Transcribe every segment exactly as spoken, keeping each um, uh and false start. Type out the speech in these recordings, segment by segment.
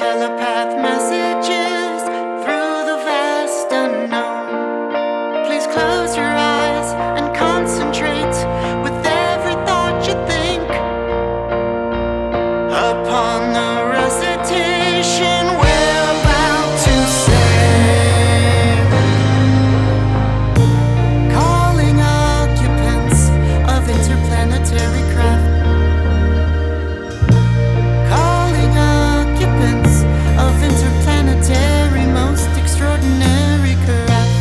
telepath messages through the vast unknown. Please close your eyes and concentrate with every thought you think upon the recitation we're about to say. Calling occupants of interplanetary craft. Of interplanetary, most extraordinary craft.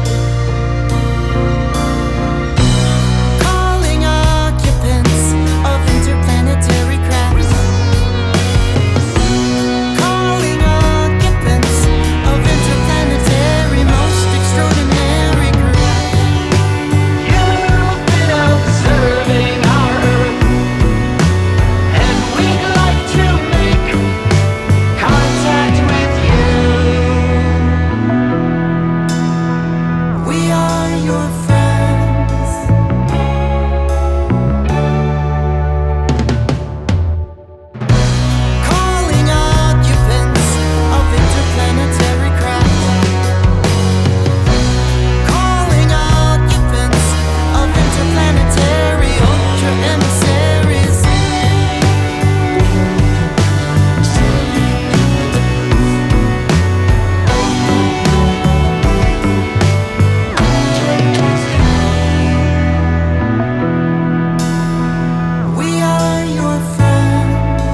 Calling occupants of interplanetary craft. Calling occupants of interplanetary, most extraordinary craft. You've been observing our Earth, and we'd like to make contact with you. We are your friends. Calling occupants of interplanetary craft. Calling occupants of interplanetary ultra emissaries. We are your friends.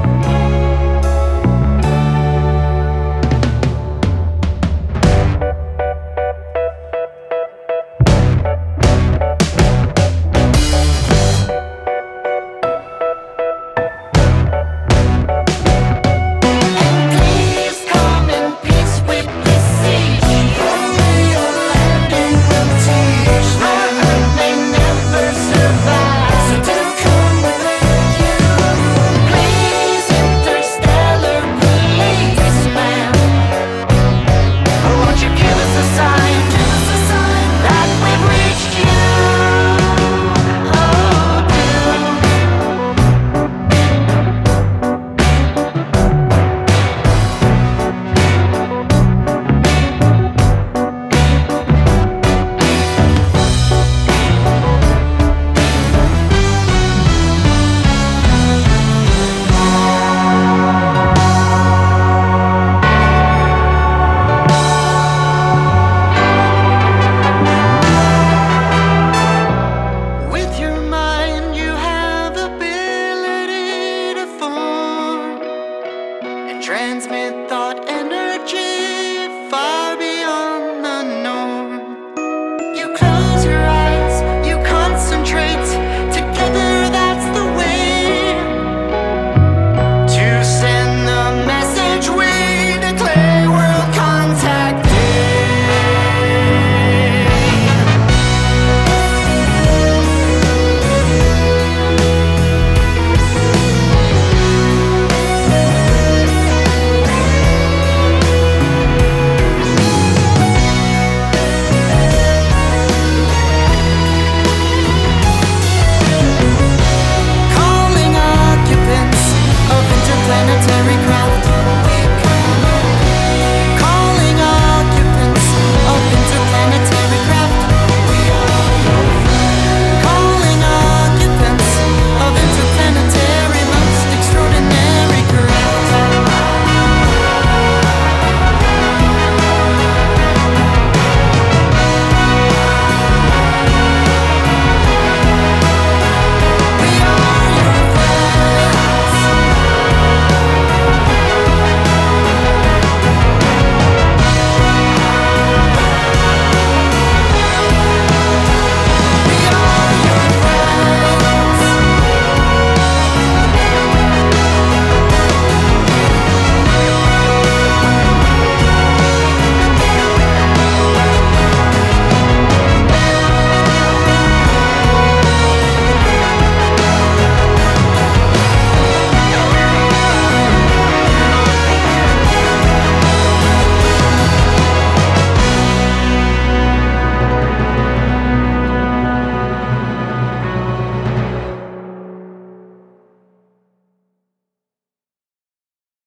And please come in peace with the siege. Only your landing will teach. Our Earth may never survive, so do come with you. Please, interstellar policeman, won't you give us a sign? Give us a sign that we've reached you. Oh, do. With your mind, you have ability to form and transmit thought